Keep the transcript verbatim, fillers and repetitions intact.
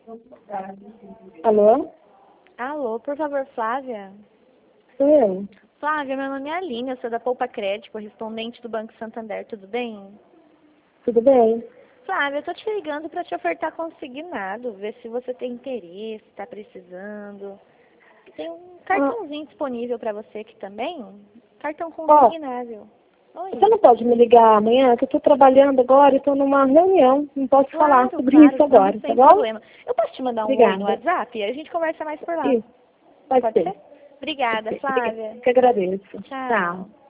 Alô? Alô, por favor, Flávia? Sou eu. Flávia, meu nome é Aline, eu sou da Poupa Crédito, correspondente do Banco Santander, tudo bem? Tudo bem? Flávia, eu tô te ligando para te ofertar consignado, ver se você tem interesse, está precisando. Tem um cartãozinho disponível para você aqui também, cartão consignável. Oi. Você não pode me ligar amanhã, que eu estou trabalhando agora e estou numa reunião. Não posso Claro, falar sobre claro, isso agora, não, tá sem bom? problema. Eu posso te mandar um Obrigada. oi no WhatsApp? A gente conversa mais por lá. Isso, pode, Pode ser. ser? Obrigada, Pode ser. Flávia. Que agradeço. Tchau. Tchau.